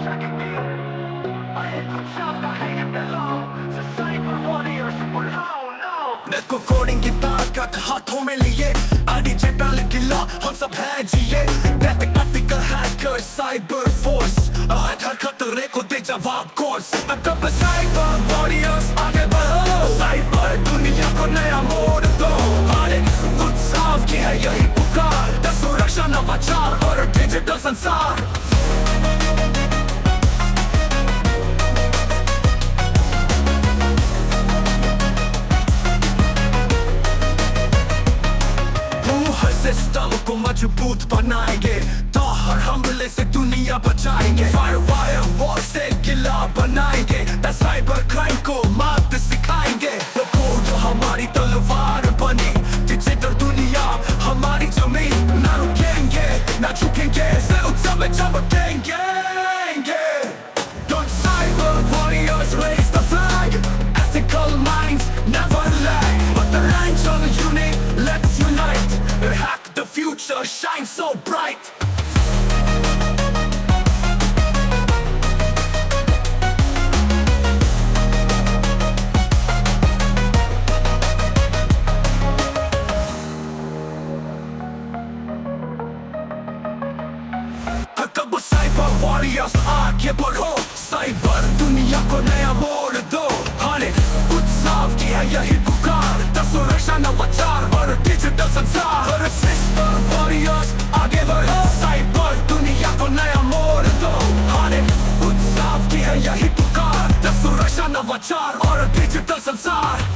को कोडिंग की ताकत हाथों में लिए डिजिटल गिला हम सब हैं जिए मैथमेटिकल हैकर साइबर फोर्स हर खतरे को दे जवाब कोर्स कब साइबर वॉरियर्स आगे बढ़ो साइबर दुनिया को नया मोड़ दो हर एक उत्सव की है यही पुकार सुरक्षा नवाचार और डिजिटल संसार सिस्टम को मजबूत बनाएंगे तो हर हमले से दुनिया बचाएंगे फायर वॉल से किला बनाएंगे साइबर क्राइम को मात सिखाएंगे वो कोड हमारी तलवार बनी डिजिटल दुनिया हमारी जमीन ना रुकेंगे ना झुकेंगे से उत्सव में चमकेंगे Don't cyber warriors raise the flag ethical minds never lag but the lines on the unit let's unite hack the future shine so bright कब साइबर वॉरियर्स आगे बढ़ो साइबर दुनिया को नया मोड़ दो हर एक उत्सव की है यही पुकार सुरक्षा नवाचार और डिजिटल संसार साइबर वॉरियर्स आगे बढ़ो साइबर दुनिया को नया मोड़ दो हर एक उत्सव की है यही पुकार सुरक्षा नवाचार और डिजिटल संसार